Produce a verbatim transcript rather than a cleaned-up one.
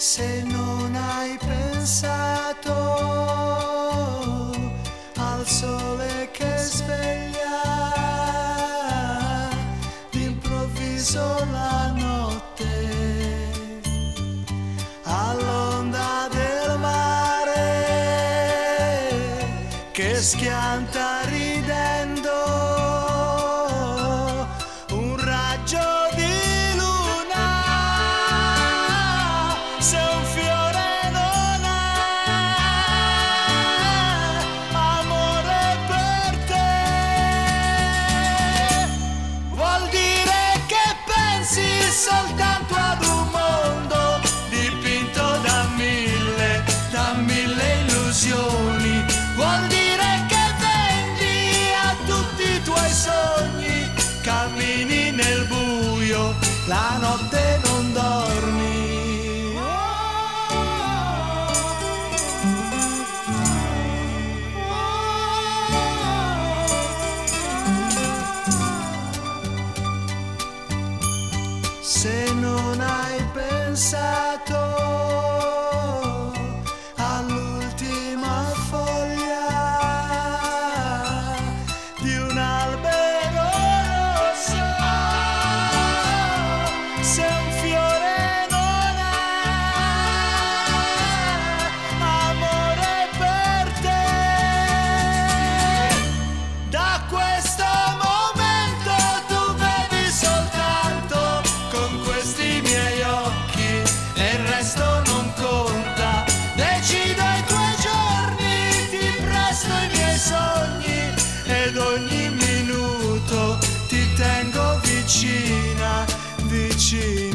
Se non hai pensato al sole che sveglia d'improvviso la notte, all'onda del mare che schianta ridendo un raggio di soltanto ad un mondo dipinto da mille, da mille illusioni. Vuol dire che vendi a tutti i tuoi sogni, cammini nel buio, la notte non dormi. Se non hai pensato all'ultima foglia di un albero rosso, se un fiore non ha amore per te, da questo momento tu vedi soltanto con questi miei occhi e il resto non conta. Decido i tuoi giorni, ti presto i miei sogni ed ogni minuto ti tengo vicina, vicina.